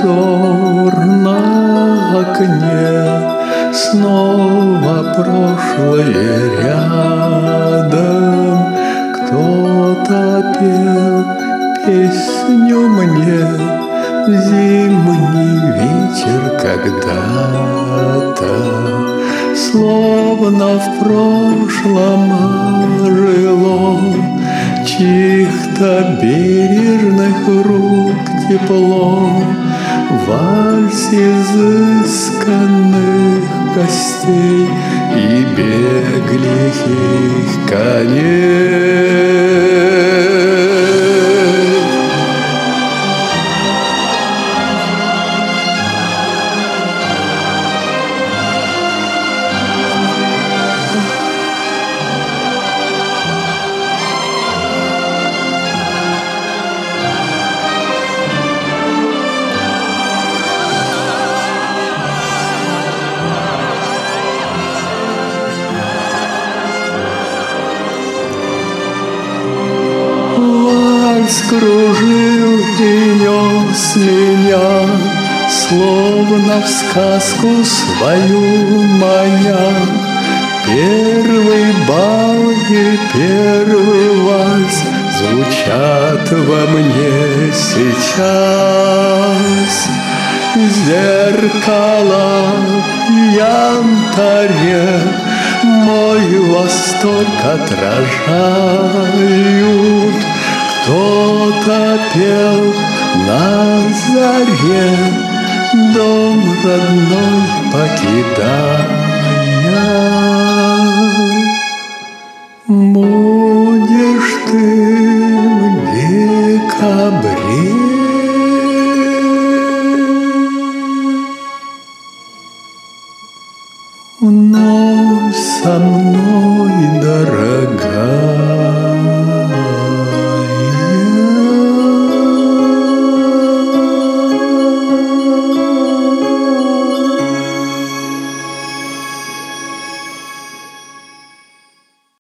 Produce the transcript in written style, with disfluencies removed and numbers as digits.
узор на окне, снова прошлое рядом. Кто-то пел песню мне в зимний вечер когда-то, словно в прошлом ожило чьих-то бережных рук тепло. Вальс изысканных гостей и беглых коней. Кружил и нес меня, словно в сказку свою маня. Первый бал и первый вальс звучат во мне сейчас. Зеркала в янтаре мой восторг отражают. Кто-то пел на заре, дом родной покидая. Будешь ты в декабре, вновь со мной.